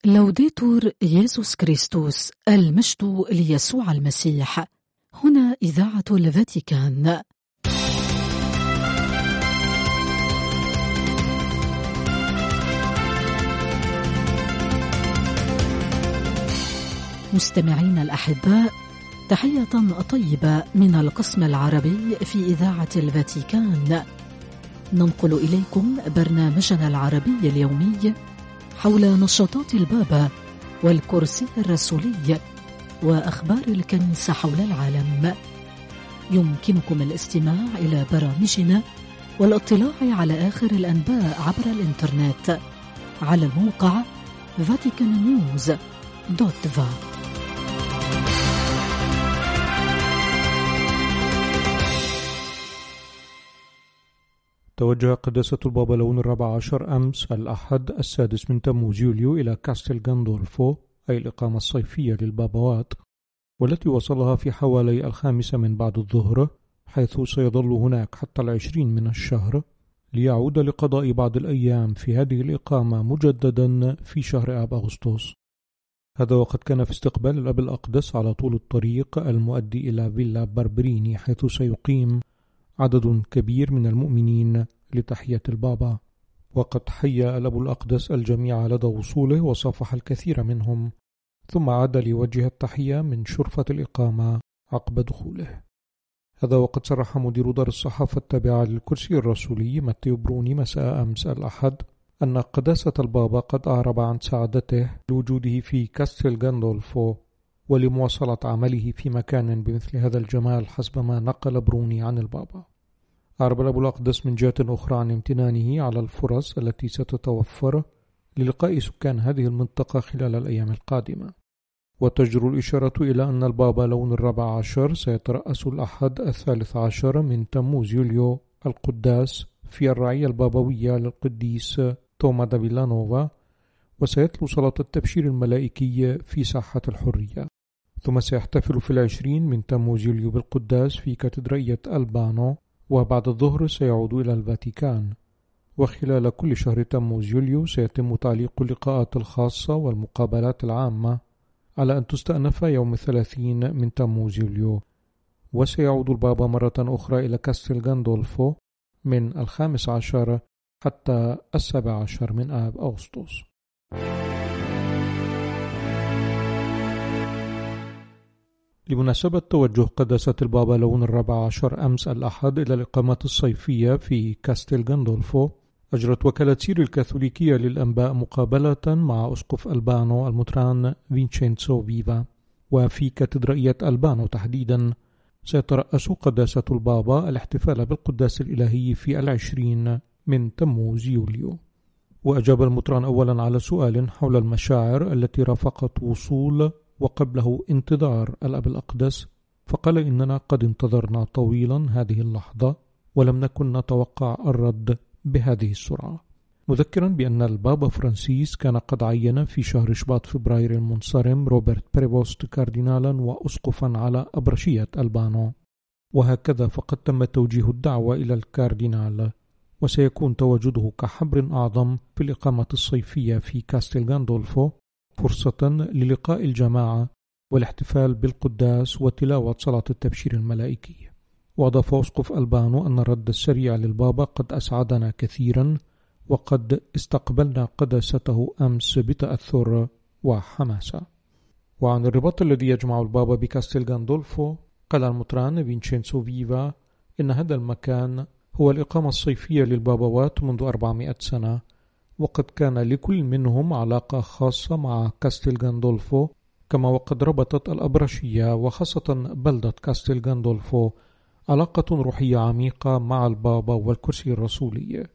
لوديتور يسوع كريستوس، المجد ليسوع المسيح. هنا إذاعة الفاتيكان. مستمعين الأحباء، تحية طيبة من القسم العربي في إذاعة الفاتيكان. ننقل إليكم برنامجنا العربي اليومي حول نشاطات البابا والكرسي الرسولي وأخبار الكنيسة حول العالم. يمكنكم الاستماع إلى برامجنا والاطلاع على آخر الأنباء عبر الإنترنت على الموقع vaticannews.va. توجه قداسة البابا لون 14 أمس الأحد 6 من تموز يوليو إلى كاستيل غاندولفو، أي الإقامة الصيفية للبابوات، والتي وصلها في حوالي 5 من بعد الظهر، حيث سيظل هناك حتى 20 من الشهر، ليعود لقضاء بعض الأيام في هذه الإقامة مجددا في شهر آب أغسطس. هذا وقد كان في استقبال الأب الأقدس على طول الطريق المؤدي إلى فيلا باربريني، حيث سيقيم عدد كبير من المؤمنين لتحية البابا. وقد حيا الأب الأقدس الجميع لدى وصوله وصافح الكثير منهم، ثم عاد ليوجه التحية من شرفة الإقامة عقب دخوله. هذا وقد صرح مدير دار الصحافة التابعة للكرسي الرسولي ماتيو بروني مساء أمس الأحد أن قداسة البابا قد أعرب عن سعادته لوجوده في كاستيل غاندولفو ولمواصلة عمله في مكان بمثل هذا الجمال، حسب ما نقل بروني عن البابا. أعرب الأب الأقدس من جهة أخرى عن امتنانه على الفرص التي ستتوفر للقاء سكان هذه المنطقة خلال الأيام القادمة. وتجر الإشارة إلى أن البابا لون 14 سيترأس الأحد 13 من تموز يوليو القداس في الرعية البابوية للقديس توما دا فيلانوفا، وسيتلو صلاة التبشير الملائكي في ساحة الحرية. ثم سيحتفل في 20 من تموز يوليو بالقداس في كاتدرائية ألبانو، وبعد الظهر سيعود إلى الفاتيكان. وخلال كل شهر تموز يوليو سيتم تعليق اللقاءات الخاصة والمقابلات العامة على أن تستأنف يوم 30 من تموز يوليو. وسيعود البابا مرة أخرى إلى كاستيل غاندولفو من 15 حتى 17 من آب أغسطس. لمناسبة توجه قداسة البابا لون 14 أمس الأحد إلى الإقامات الصيفية في كاستيل غاندولفو، أجرت وكالة سير الكاثوليكية للأنباء مقابلة مع أسقف ألبانو المطران فينشينزو فيفا. وفي كاتدرائية ألبانو تحديدا سيترأس قداسة البابا الاحتفال بالقداس الإلهي في 20 من تموز يوليو. وأجاب المطران أولا على سؤال حول المشاعر التي رافقت وصول وقبله انتظار الأب الأقدس، فقال: إننا قد انتظرنا طويلا هذه اللحظة ولم نكن نتوقع الرد بهذه السرعة، مذكرا بأن البابا فرانسيس كان قد عين في شهر شباط فبراير المنصرم روبرت بريفوست كاردينالا وأسقفا على أبرشية ألبانو، وهكذا فقد تم توجيه الدعوة إلى الكاردينال، وسيكون تواجده كحبر أعظم في الإقامة الصيفية في كاستيل غاندولفو فرصة للقاء الجماعة والاحتفال بالقداس وتلاوة صلاة التبشير الملائكي. وأضاف أسقف ألبانو أن الرد السريع للبابا قد أسعدنا كثيرا، وقد استقبلنا قداسته أمس بتأثر وحماسة. وعن الرباط الذي يجمع البابا بكاستيل غاندولفو قال المطران فينشينزو فيفا إن هذا المكان هو الإقامة الصيفية للبابوات منذ 400 سنة، وقد كان لكل منهم علاقة خاصة مع كاستيل غاندولفو، كما وقد ربطت الأبرشية وخاصة بلدة كاستيل غاندولفو علاقة روحية عميقة مع البابا والكرسي الرسولي.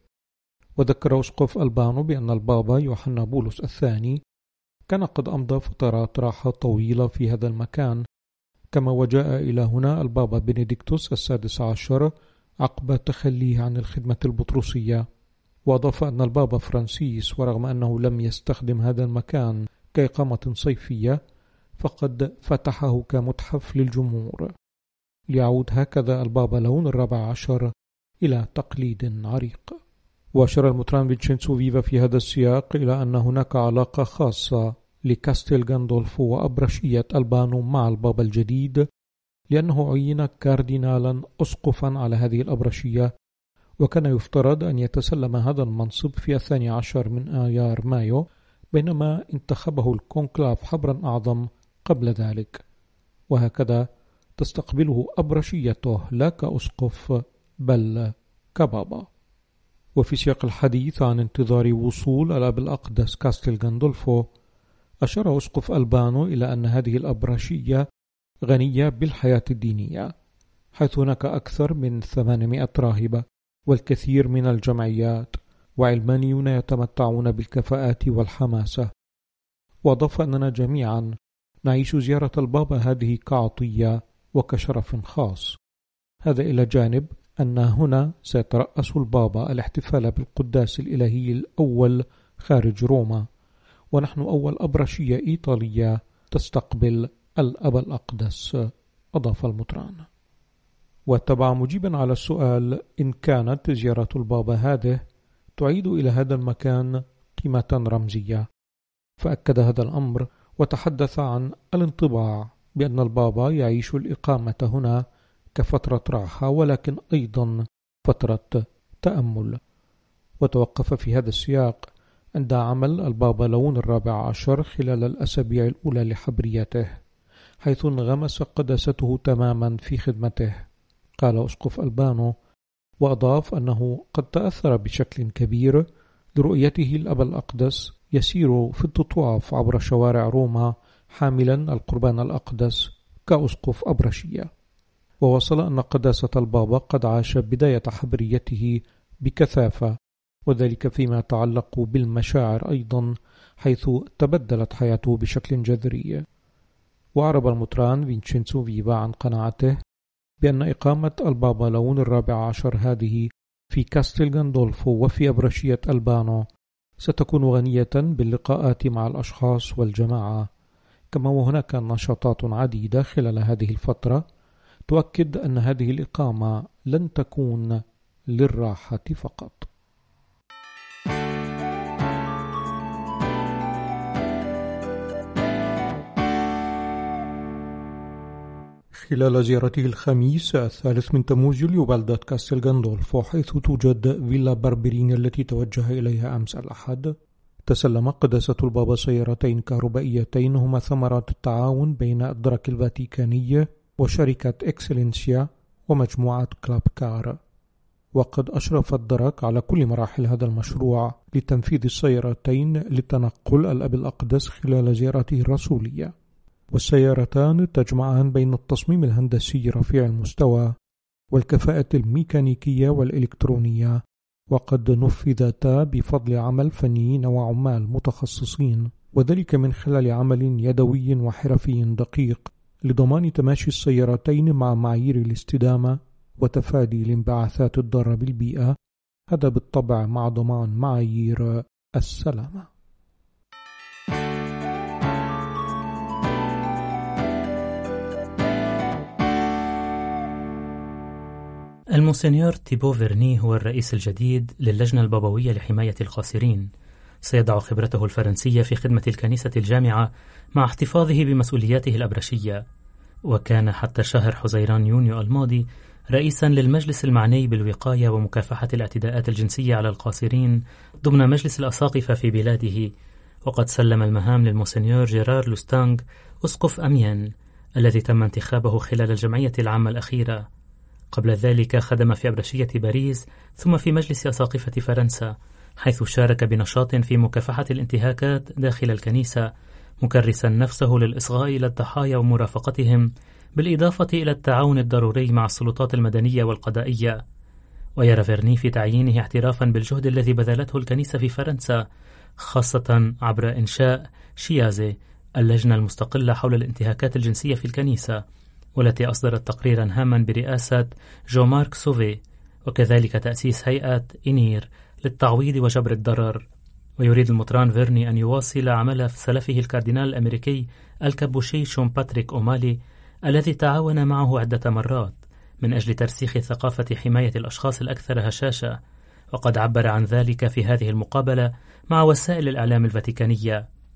وذكر أسقف ألبانو بأن البابا يوحنا بولس الثاني كان قد أمضى فترات راحة طويلة في هذا المكان، كما وجاء إلى هنا البابا بنديكتوس السادس عشر عقب تخليه عن الخدمة البطرسية. وأضاف أن البابا فرانسيس ورغم أنه لم يستخدم هذا المكان كإقامة صيفية، فقد فتحه كمتحف للجمهور، ليعود هكذا البابا لون 14 إلى تقليد عريق. وأشار المطران فينشينزو فيفا في هذا السياق إلى أن هناك علاقة خاصة لكاستيل غاندولفو وأبرشية ألبانو مع البابا الجديد، لأنه عين كاردينالا أسقفا على هذه الأبرشية، وكان يفترض أن يتسلم هذا المنصب في 12 من آيار مايو، بينما انتخبه الكونكلاف حبرا أعظم قبل ذلك، وهكذا تستقبله أبرشيته لا كأسقف بل كبابا. وفي سياق الحديث عن انتظار وصول الأب الأقدس كاستيل غاندولفو، أشار أسقف ألبانو إلى أن هذه الأبرشية غنية بالحياة الدينية، حيث هناك أكثر من 800 راهبة والكثير من الجمعيات، وعلمانيون يتمتعون بالكفاءات والحماسة. وأضاف أننا جميعا نعيش زيارة البابا هذه كعطية وكشرف خاص، هذا إلى جانب أن هنا سيترأس البابا الاحتفال بالقداس الإلهي الأول خارج روما، ونحن أول أبرشية إيطالية تستقبل الأب الأقدس، أضاف المطران. واتبع مجيبا على السؤال إن كانت زيارة البابا هذه تعيد إلى هذا المكان قيمة رمزية، فأكد هذا الأمر وتحدث عن الانطباع بأن البابا يعيش الإقامة هنا كفترة راحة ولكن أيضا فترة تأمل. وتوقف في هذا السياق عند عمل البابا لون الرابع عشر خلال الأسابيع الأولى لحبريته، حيث انغمس قداسته تماما في خدمته، قال أسقف ألبانو، وأضاف أنه قد تأثر بشكل كبير لرؤيته الأب الأقدس يسير في التطواف عبر شوارع روما حاملا القربان الأقدس كأسقف أبرشية. ووصل أن قداسة البابا قد عاش بداية حبريته بكثافة، وذلك فيما يتعلق بالمشاعر أيضا، حيث تبدلت حياته بشكل جذري. وأعرب المطران فينشينزو فيفا عن قناعته بأن إقامة البابا لون الرابع عشر هذه في كاستيل غاندولفو وفي أبرشية ألبانو ستكون غنية باللقاءات مع الأشخاص والجماعة، كما وهناك نشاطات عديدة خلال هذه الفترة تؤكد أن هذه الإقامة لن تكون للراحة فقط. خلال زيارته الخميس 3 من تموز لبلدة كاستيل غاندولفو، حيث توجد فيلا بربرين التي توجه إليها أمس الأحد، تسلم قداسة البابا سيارتين كهربائيتين هما ثمرة التعاون بين الدرك الفاتيكاني وشركة إكسلنسيا ومجموعة كلاب كار. وقد أشرف الدرك على كل مراحل هذا المشروع لتنفيذ السيارتين لتنقل الأب الأقدس خلال زيارته الرسولية، والسيارتان تجمعان بين التصميم الهندسي رفيع المستوى والكفاءة الميكانيكية والإلكترونية، وقد نفذتا بفضل عمل فنيين وعمال متخصصين، وذلك من خلال عمل يدوي وحرفي دقيق لضمان تماشي السيارتين مع معايير الاستدامة وتفادي الانبعاثات الضارة بالبيئة، هذا بالطبع مع ضمان معايير السلامة. المونسنيور تيبو فيرني هو الرئيس الجديد للجنة البابوية لحماية القاصرين. سيضع خبرته الفرنسية في خدمة الكنيسة الجامعة مع احتفاظه بمسؤولياته الأبرشية، وكان حتى شهر حزيران يونيو الماضي رئيسا للمجلس المعني بالوقاية ومكافحة الاعتداءات الجنسية على القاصرين ضمن مجلس الأساقفة في بلاده. وقد سلم المهام للمونسنيور جيرار لوستانغ أسقف أميان الذي تم انتخابه خلال الجمعية العامة الأخيرة. قبل ذلك خدم في أبرشية باريس ثم في مجلس أساقفة فرنسا، حيث شارك بنشاط في مكافحة الانتهاكات داخل الكنيسة، مكرسا نفسه للإصغاء إلى الضحايا ومرافقتهم، بالإضافة إلى التعاون الضروري مع السلطات المدنية والقضائية. ويرى فيرني في تعيينه اعترافا بالجهد الذي بذلته الكنيسة في فرنسا، خاصة عبر إنشاء شيازي، اللجنة المستقلة حول الانتهاكات الجنسية في الكنيسة، والتي أصدرت تقريرا هاما برئاسة جو مارك سوفي، وكذلك تأسيس هيئة إنير للتعويض وجبر الضرر. ويريد المطران فيرني أن يواصل عمل سلفه الكاردينال الأمريكي الكابوشي شون باتريك أومالي، الذي تعاون معه عدة مرات من أجل ترسيخ ثقافة حماية الأشخاص الأكثر هشاشة، وقد عبر عن ذلك في هذه المقابلة مع وسائل الإعلام الفاتيكانية.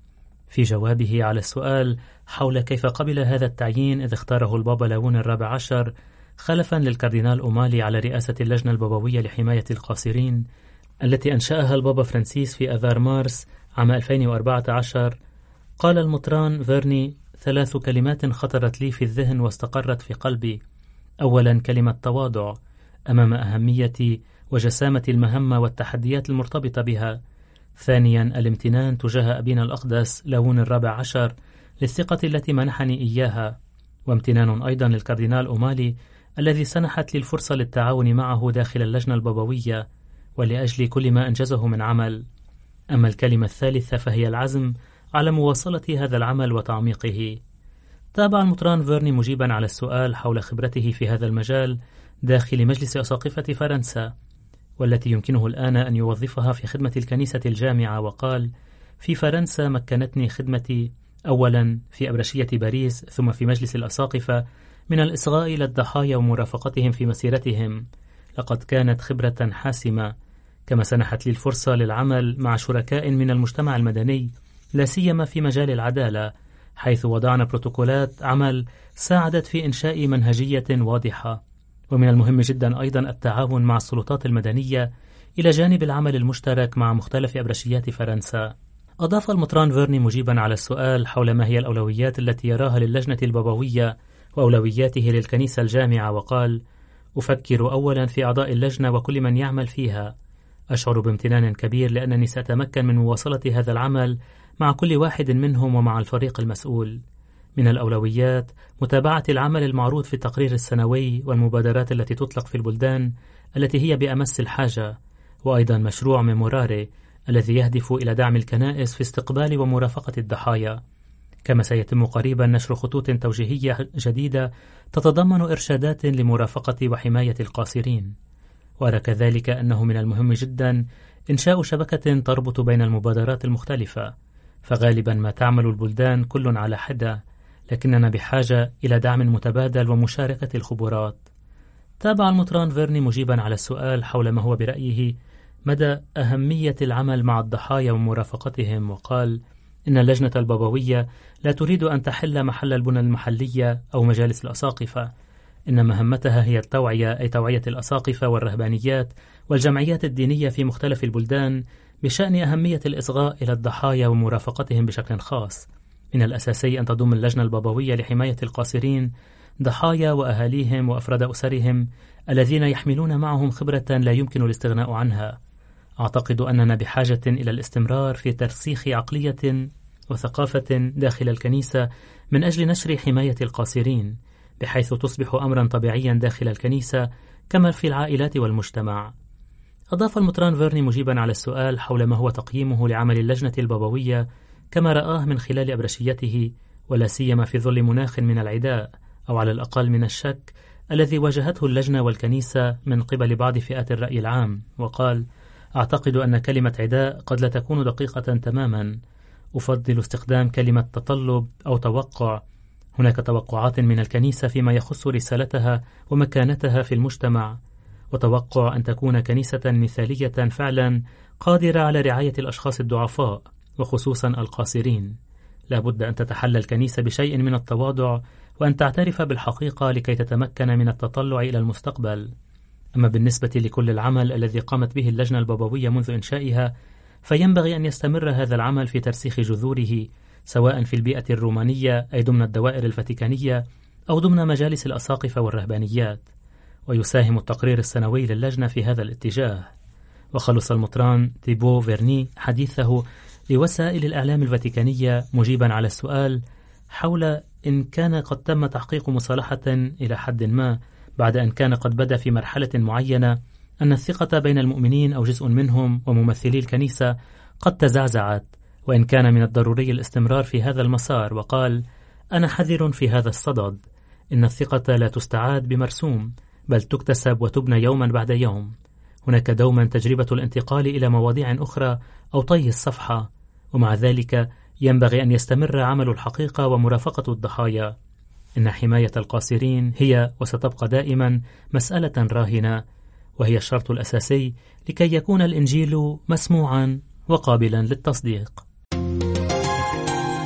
في جوابه على السؤال حول كيف قبل هذا التعيين إذ اختاره البابا لاون الرابع عشر خلفا للكاردينال أومالي على رئاسة اللجنة البابوية لحماية القاصرين التي أنشأها البابا فرانسيس في أذار مارس عام 2014، قال المطران فيرني 3 كلمات خطرت لي في الذهن واستقرت في قلبي. أولا كلمة تواضع أمام أهمية وجسامة المهمة والتحديات المرتبطة بها. ثانيا الامتنان تجاه أبينا الأقدس لاون الرابع عشر للثقة التي منحني إياها، وامتنان أيضا للكاردينال أومالي الذي سنحت لي الفرصة للتعاون معه داخل اللجنة البابوية ولأجل كل ما أنجزه من عمل. أما الكلمة الثالثة فهي العزم على مواصلة هذا العمل وتعميقه. تابع المطران فيرني مجيبا على السؤال حول خبرته في هذا المجال داخل مجلس أساقفة فرنسا والتي يمكنه الآن أن يوظفها في خدمة الكنيسة الجامعة، وقال: في فرنسا مكنتني خدمتي أولا في أبرشية باريس ثم في مجلس الأساقفة من الإصغاء إلى الضحايا ومرافقتهم في مسيرتهم. لقد كانت خبرة حاسمة، كما سنحت لي الفرصة للعمل مع شركاء من المجتمع المدني لا سيما في مجال العدالة، حيث وضعنا بروتوكولات عمل ساعدت في إنشاء منهجية واضحة. ومن المهم جدا أيضا التعاون مع السلطات المدنية إلى جانب العمل المشترك مع مختلف أبرشيات فرنسا. أضاف المطران فيرني مجيبا على السؤال حول ما هي الأولويات التي يراها للجنة البابوية وأولوياته للكنيسة الجامعة، وقال: أفكر أولا في أعضاء اللجنة وكل من يعمل فيها. أشعر بامتنان كبير لأنني سأتمكن من مواصلة هذا العمل مع كل واحد منهم ومع الفريق المسؤول. من الأولويات متابعة العمل المعروض في التقرير السنوي والمبادرات التي تطلق في البلدان التي هي بأمس الحاجة، وأيضا مشروع ميموراري الذي يهدف إلى دعم الكنائس في استقبال ومرافقة الضحايا. كما سيتم قريبا نشر خطوط توجيهية جديدة تتضمن إرشادات لمرافقة وحماية القاصرين. وأرى كذلك أنه من المهم جدا إنشاء شبكة تربط بين المبادرات المختلفة، فغالبا ما تعمل البلدان كل على حدة، لكننا بحاجة إلى دعم متبادل ومشاركة الخبرات. تابع المطران فيرني مجيبا على السؤال حول ما هو برأيه مدى أهمية العمل مع الضحايا ومرافقتهم، وقال: إن اللجنة البابوية لا تريد أن تحل محل البنى المحلية أو مجالس الأساقفة، إن مهمتها هي التوعية، أي توعية الأساقفة والرهبانيات والجمعيات الدينية في مختلف البلدان بشأن أهمية الإصغاء إلى الضحايا ومرافقتهم بشكل خاص. من الأساسي أن تضم اللجنة البابوية لحماية القاصرين ضحايا وأهاليهم وأفراد أسرهم الذين يحملون معهم خبرة لا يمكن الاستغناء عنها. أعتقد أننا بحاجة إلى الاستمرار في ترسيخ عقلية وثقافة داخل الكنيسة من أجل نشر حماية القاصرين، بحيث تصبح أمرا طبيعيا داخل الكنيسة كما في العائلات والمجتمع. أضاف المطران فيرني مجيبا على السؤال حول ما هو تقييمه لعمل اللجنة البابوية كما رآه من خلال أبرشيته، ولا سيما في ظل مناخ من العداء أو على الأقل من الشك الذي واجهته اللجنة والكنيسة من قبل بعض فئات الرأي العام، وقال: أعتقد أن كلمة عداء قد لا تكون دقيقة تماما. أفضل استخدام كلمة تطلب أو توقع. هناك توقعات من الكنيسة فيما يخص رسالتها ومكانتها في المجتمع، وتوقع أن تكون كنيسة مثالية فعلا قادرة على رعاية الأشخاص الضعفاء وخصوصا القاصرين. لا بد أن تتحلى الكنيسة بشيء من التواضع وأن تعترف بالحقيقة لكي تتمكن من التطلع إلى المستقبل. أما بالنسبة لكل العمل الذي قامت به اللجنة البابوية منذ إنشائها، فينبغي أن يستمر هذا العمل في ترسيخ جذوره سواء في البيئة الرومانية أي ضمن الدوائر الفاتيكانية أو ضمن مجالس الأساقفة والرهبانيات، ويساهم التقرير السنوي للجنة في هذا الاتجاه. وخلص المطران تيبو فيرني حديثه لوسائل الإعلام الفاتيكانية مجيبا على السؤال حول إن كان قد تم تحقيق مصالحة إلى حد ما بعد أن كان قد بدأ في مرحلة معينة أن الثقة بين المؤمنين أو جزء منهم وممثلي الكنيسة قد تزعزعت، وإن كان من الضروري الاستمرار في هذا المسار، وقال: أنا حذر في هذا الصدد. إن الثقة لا تستعاد بمرسوم بل تكتسب وتبنى يوما بعد يوم. هناك دوما تجربة الانتقال إلى مواضيع أخرى أو طي الصفحة، ومع ذلك ينبغي أن يستمر عمل الحقيقة ومرافقة الضحايا. إن حماية القاصرين هي وستبقى دائما مسألة راهنة، وهي الشرط الأساسي لكي يكون الإنجيل مسموعا وقابلا للتصديق.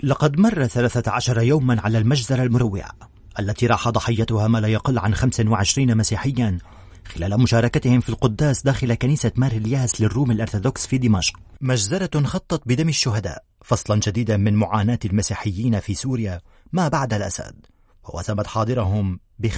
لقد مر 13 يوما على المجزرة المروعة التي راح ضحيتها ما لا يقل عن 25 مسيحيا خلال مشاركتهم في القداس داخل كنيسة مار إلياس للروم الأرثوذكس في دمشق. مجزرة خطت بدم الشهداء فصلا جديدا من معاناة المسيحيين في سوريا ما بعد الأسد، ووسمت حاضرهم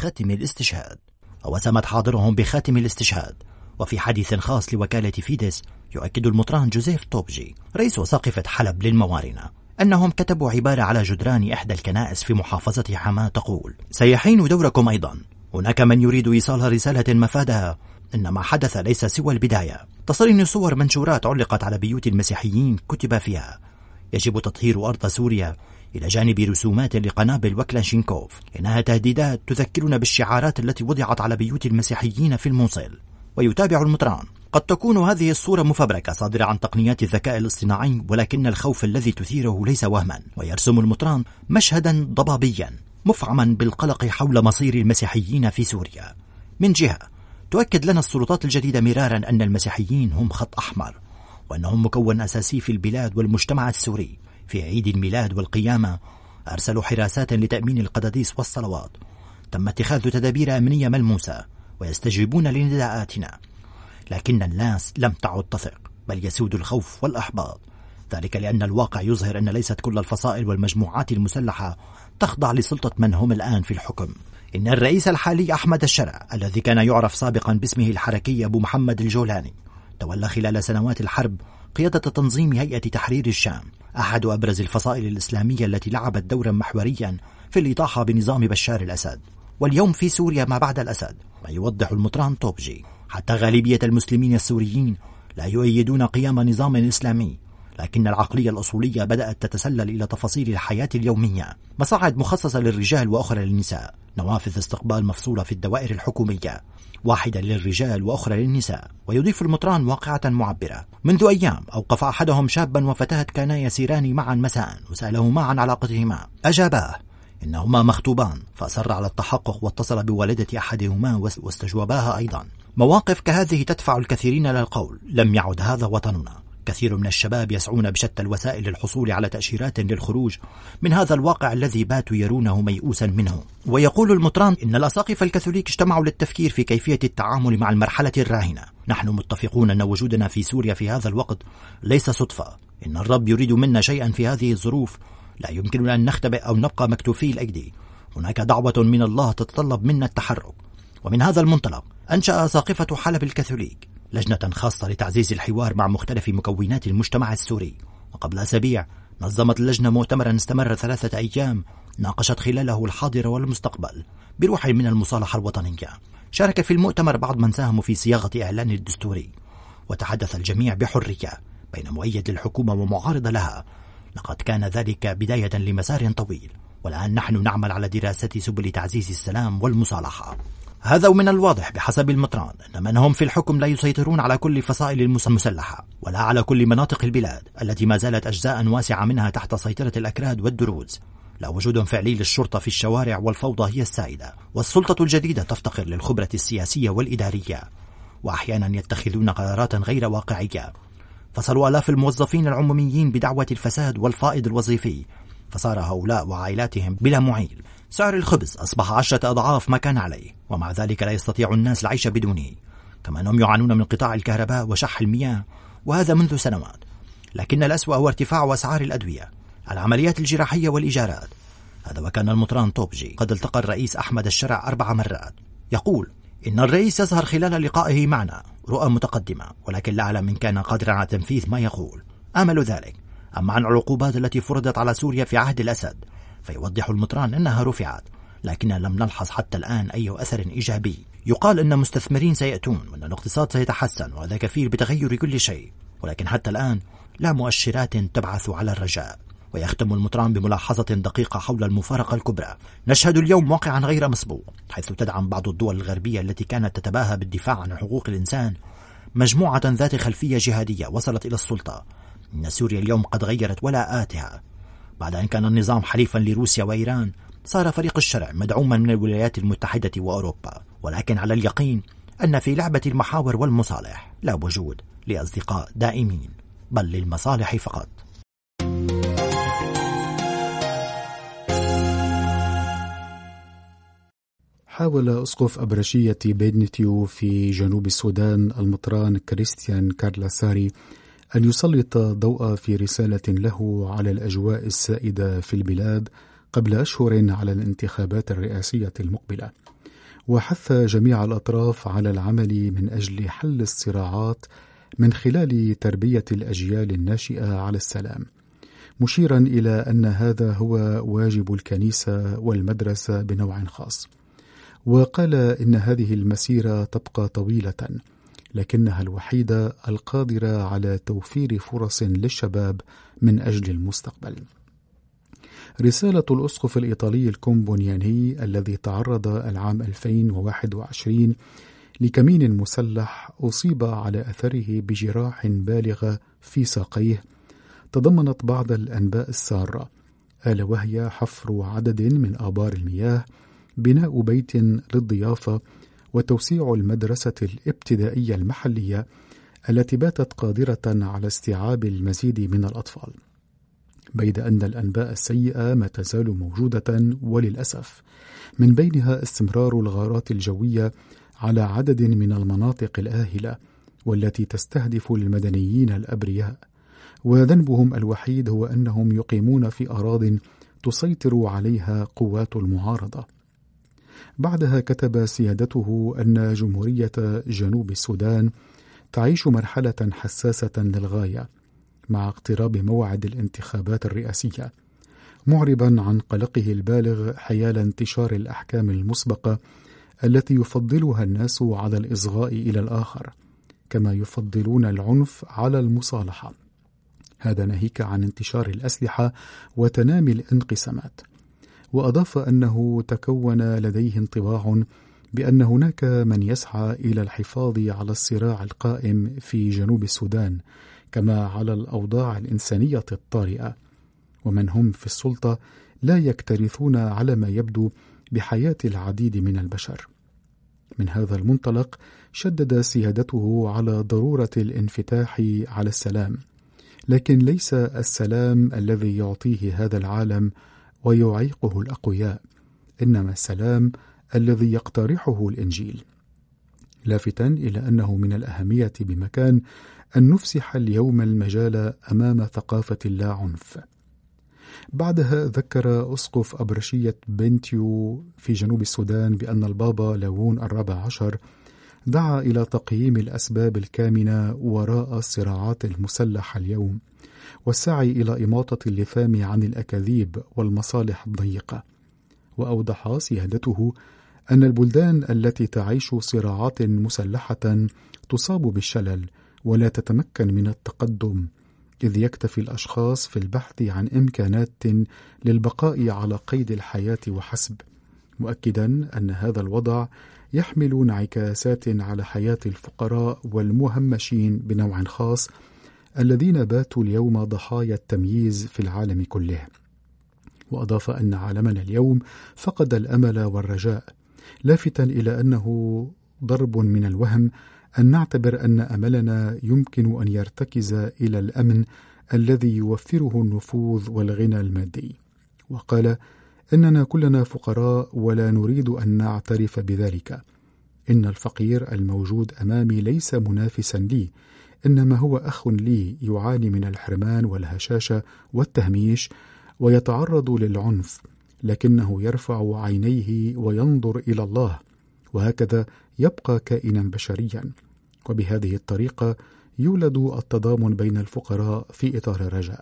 بخاتم الاستشهاد. وفي حديث خاص لوكالة فيدس يؤكد المطران جوزيف توبجي رئيس وساقفة حلب للموارنة أنهم كتبوا عبارة على جدران إحدى الكنائس في محافظة حماة تقول: سيحين دوركم أيضا. هناك من يريد إيصال رسالة مفادها إن ما حدث ليس سوى البداية. تصرين صور منشورات علقت على بيوت المسيحيين كتب فيها: يجب تطهير أرض سوريا، إلى جانب رسومات لقنابل وكلاشينكوف. إنها تهديدات تذكرنا بالشعارات التي وضعت على بيوت المسيحيين في الموصل. ويتابع المطران: قد تكون هذه الصورة مفبركة صادرة عن تقنيات الذكاء الاصطناعي، ولكن الخوف الذي تثيره ليس وهما. ويرسم المطران مشهدا ضبابيا مفعما بالقلق حول مصير المسيحيين في سوريا. من جهة تؤكد لنا السلطات الجديدة مرارا أن المسيحيين هم خط أحمر، وأنهم مكون أساسي في البلاد والمجتمع السوري. في عيد الميلاد والقيامة أرسلوا حراسات لتأمين القداديس والصلوات. تم اتخاذ تدابير أمنية ملموسة ويستجيبون لنداءاتنا، لكن الناس لم تعد تثق، بل يسود الخوف والإحباط. ذلك لأن الواقع يظهر أن ليست كل الفصائل والمجموعات المسلحة تخضع لسلطة من هم الآن في الحكم. إن الرئيس الحالي أحمد الشرع الذي كان يعرف سابقا باسمه الحركي أبو محمد الجولاني تولى خلال سنوات الحرب قيادة تنظيم هيئة تحرير الشام، أحد أبرز الفصائل الإسلامية التي لعبت دورا محوريا في الإطاحة بنظام بشار الأسد. واليوم في سوريا ما بعد الأسد، ما يوضح المطران توبجي، حتى غالبية المسلمين السوريين لا يؤيدون قيام نظام إسلامي، لكن العقلية الأصولية بدأت تتسلل إلى تفاصيل الحياة اليومية: مصاعد مخصصة للرجال وأخرى للنساء، نوافذ استقبال مفصولة في الدوائر الحكومية، واحدة للرجال وأخرى للنساء. ويضيف المطران واقعة معبرة: منذ أيام أوقف أحدهم شابا وفتاة كانا يسيران معا مساء وسألهما عن علاقتهما، أجاباه إنهما مخطوبان، فأصر على التحقق واتصل بوالدة أحدهما واستجوباها أيضا. مواقف كهذه تدفع الكثيرين للقول: لم يعد هذا وطننا. كثير من الشباب يسعون بشتى الوسائل للحصول على تأشيرات للخروج من هذا الواقع الذي باتوا يرونه ميؤوسا منه. ويقول المطران إن الأساقفة الكاثوليك اجتمعوا للتفكير في كيفية التعامل مع المرحلة الراهنة. نحن متفقون أن وجودنا في سوريا في هذا الوقت ليس صدفة. إن الرب يريد منا شيئا في هذه الظروف، لا يمكننا أن نختبئ أو نبقى مكتوفي الأيدي. هناك دعوة من الله تتطلب منا التحرك. ومن هذا المنطلق أنشأ أساقفة حلب الكاثوليك لجنة خاصة لتعزيز الحوار مع مختلف مكونات المجتمع السوري. وقبل أسابيع نظمت اللجنة مؤتمرا استمر 3 أيام ناقشت خلاله الحاضر والمستقبل بروح من المصالحة الوطنية. شارك في المؤتمر بعض من ساهموا في صياغة إعلان الدستوري، وتحدث الجميع بحرية بين مؤيد للحكومة ومعارض لها. لقد كان ذلك بداية لمسار طويل، والآن نحن نعمل على دراسة سبل تعزيز السلام والمصالحة. هذا ومن الواضح بحسب المطران أن من هم في الحكم لا يسيطرون على كل فصائل المسلحة ولا على كل مناطق البلاد التي ما زالت أجزاء واسعة منها تحت سيطرة الأكراد والدروز. لا وجود فعلي للشرطة في الشوارع، والفوضى هي السائدة. والسلطة الجديدة تفتقر للخبرة السياسية والإدارية، وأحيانا يتخذون قرارات غير واقعية. فصلوا آلاف الموظفين العموميين بدعوة الفساد والفائض الوظيفي، فصار هؤلاء وعائلاتهم بلا معيل. سعر الخبز أصبح 10 أضعاف ما كان عليه، ومع ذلك لا يستطيع الناس العيش بدونه. كما أنهم يعانون من قطاع الكهرباء وشح المياه، وهذا منذ سنوات. لكن الأسوأ هو ارتفاع أسعار الأدوية، العمليات الجراحية والإيجارات. هذا وكان المطران توبجي قد التقى الرئيس أحمد الشرع 4 مرات. يقول إن الرئيس يظهر خلال لقائه معنا رؤى متقدمة، ولكن لا أعلم إن كان قادرا على تنفيذ ما يقول. آمل ذلك. أما عن العقوبات التي فرضت على سوريا في عهد الأسد، فيوضح المطران أنها رفعت، لكن لم نلحظ حتى الآن أي أثر إيجابي. يقال أن مستثمرين سيأتون وأن الاقتصاد سيتحسن، وهذا كفيل بتغير كل شيء، ولكن حتى الآن لا مؤشرات تبعث على الرجاء. ويختم المطران بملاحظة دقيقة حول المفارقة الكبرى. نشهد اليوم واقعا غير مسبوق، حيث تدعم بعض الدول الغربية التي كانت تتباهى بالدفاع عن حقوق الإنسان مجموعة ذات خلفية جهادية وصلت إلى السلطة. إن سوريا اليوم قد غيرت ولاءاتها. بعد أن كان النظام حليفا لروسيا وإيران، صار فريق الشرع مدعوما من الولايات المتحدة وأوروبا. ولكن على اليقين أن في لعبة المحاور والمصالح لا وجود لأصدقاء دائمين، بل للمصالح فقط. حاول أسقف أبرشية بينتيو في جنوب السودان المطران كريستيان كارلاساري أن يسلط ضوء في رسالة له على الأجواء السائدة في البلاد قبل أشهر على الانتخابات الرئاسية المقبلة، وحث جميع الأطراف على العمل من أجل حل الصراعات من خلال تربية الأجيال الناشئة على السلام، مشيرا إلى أن هذا هو واجب الكنيسة والمدرسة بنوع خاص. وقال إن هذه المسيرة تبقى طويلة، لكنها الوحيدة القادرة على توفير فرص للشباب من أجل المستقبل. رسالة الأسقف الإيطالي الكومبونياني الذي تعرض العام 2021 لكمين مسلح أصيب على أثره بجراح بالغة في ساقيه تضمنت بعض الأنباء السارة، ألا وهي حفر عدد من آبار المياه، بناء بيت للضيافة، وتوسيع المدرسة الابتدائية المحلية التي باتت قادرة على استيعاب المزيد من الأطفال، بيد أن الأنباء السيئة ما تزال موجودة وللأسف، من بينها استمرار الغارات الجوية على عدد من المناطق الآهلة والتي تستهدف المدنيين الأبرياء، وذنبهم الوحيد هو أنهم يقيمون في أراضٍ تسيطر عليها قوات المعارضة. بعدها كتب سيادته أن جمهورية جنوب السودان تعيش مرحلة حساسة للغاية مع اقتراب موعد الانتخابات الرئاسية، معربا عن قلقه البالغ حيال انتشار الأحكام المسبقة التي يفضلها الناس على الإصغاء إلى الآخر، كما يفضلون العنف على المصالحة، هذا ناهيك عن انتشار الأسلحة وتنامي الانقسامات. وأضاف أنه تكون لديه انطباع بأن هناك من يسعى إلى الحفاظ على الصراع القائم في جنوب السودان، كما على الأوضاع الإنسانية الطارئة، ومن هم في السلطة لا يكترثون على ما يبدو بحياة العديد من البشر. من هذا المنطلق شدد سيادته على ضرورة الانفتاح على السلام، لكن ليس السلام الذي يعطيه هذا العالم ويعيقه الأقوياء، إنما السلام الذي يقترحه الإنجيل، لافتا إلى أنه من الأهمية بمكان أن نفسح اليوم المجال أمام ثقافة اللا عنف. بعدها ذكر أسقف أبرشية بنتيو في جنوب السودان بأن البابا لاوون ال14 دعا إلى تقييم الأسباب الكامنة وراء الصراعات المسلحة اليوم، والسعي إلى إماطة اللثام عن الأكاذيب والمصالح الضيقة. وأوضح سيادته أن البلدان التي تعيش صراعات مسلحة تصاب بالشلل ولا تتمكن من التقدم، إذ يكتفي الأشخاص في البحث عن إمكانات للبقاء على قيد الحياة وحسب، مؤكدا أن هذا الوضع يحمل انعكاسات على حياة الفقراء والمهمشين بنوع خاص الذين باتوا اليوم ضحايا التمييز في العالم كله. وأضاف أن عالمنا اليوم فقد الأمل والرجاء، لافتا إلى أنه ضرب من الوهم أن نعتبر أن أملنا يمكن أن يرتكز إلى الأمن الذي يوفره النفوذ والغنى المادي. وقال إننا كلنا فقراء ولا نريد أن نعترف بذلك. إن الفقير الموجود أمامي ليس منافسا لي، إنما هو أخ لي يعاني من الحرمان والهشاشة والتهميش ويتعرض للعنف، لكنه يرفع عينيه وينظر إلى الله، وهكذا يبقى كائنا بشريا. وبهذه الطريقة يولد التضامن بين الفقراء في إطار الرجاء.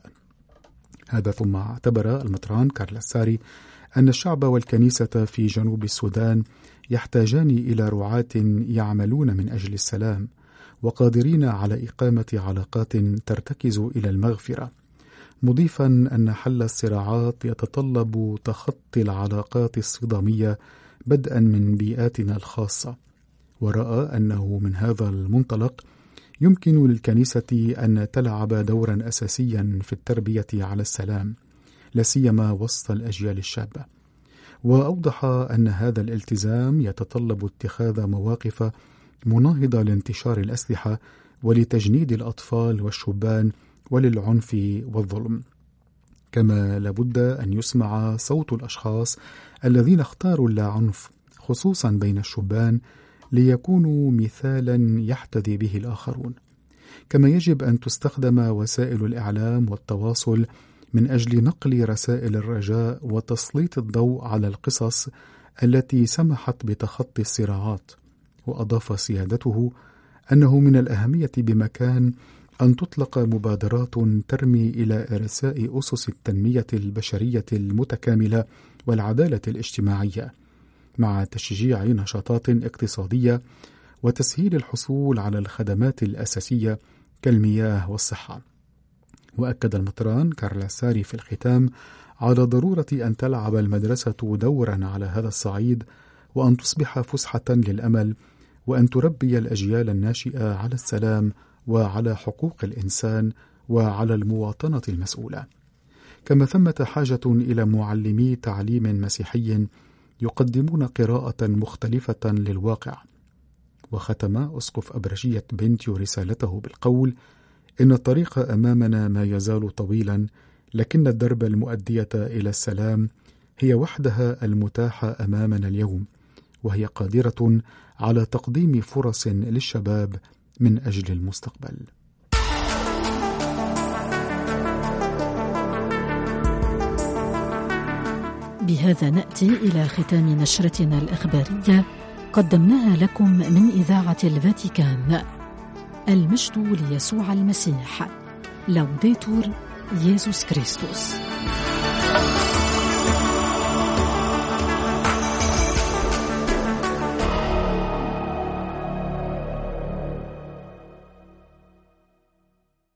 هذا ثم اعتبر المطران كارلاساري أن الشعب والكنيسة في جنوب السودان يحتاجان إلى رعاة يعملون من أجل السلام وقادرين على إقامة علاقات ترتكز إلى المغفرة، مضيفا أن حل الصراعات يتطلب تخطي العلاقات الصدامية بدءا من بيئاتنا الخاصة. ورأى أنه من هذا المنطلق يمكن للكنيسة أن تلعب دورا أساسيا في التربية على السلام، لا سيما وسط الأجيال الشابة. وأوضح أن هذا الالتزام يتطلب اتخاذ مواقف مناهضة لانتشار الأسلحة ولتجنيد الأطفال والشبان وللعنف والظلم، كما لابد أن يسمع صوت الأشخاص الذين اختاروا اللاعنف، خصوصا بين الشبان ليكونوا مثالا يحتذي به الآخرون. كما يجب أن تستخدم وسائل الإعلام والتواصل من أجل نقل رسائل الرجاء وتسليط الضوء على القصص التي سمحت بتخطي الصراعات. وأضاف سيادته أنه من الأهمية بمكان أن تطلق مبادرات ترمي إلى إرساء أسس التنمية البشرية المتكاملة والعدالة الاجتماعية، مع تشجيع نشاطات اقتصادية وتسهيل الحصول على الخدمات الأساسية كالمياه والصحة. وأكد المطران كارلاساري في الختام على ضرورة أن تلعب المدرسة دورا على هذا الصعيد، وأن تصبح فسحة للأمل، وأن تربي الأجيال الناشئة على السلام وعلى حقوق الإنسان وعلى المواطنة المسؤولة. كما ثمة حاجة إلى معلمي تعليم مسيحي يقدمون قراءة مختلفة للواقع. وختم أسقف أبرشية بنتيو رسالته بالقول: إن الطريق أمامنا ما يزال طويلا، لكن الدرب المؤدية إلى السلام هي وحدها المتاحة أمامنا اليوم، وهي قادرة على تقديم فرص للشباب من أجل المستقبل. بهذا نأتي إلى ختام نشرتنا الإخبارية قدمناها لكم من إذاعة الفاتيكان. المجد ليسوع المسيح. لوديتور يسوع كريستوس.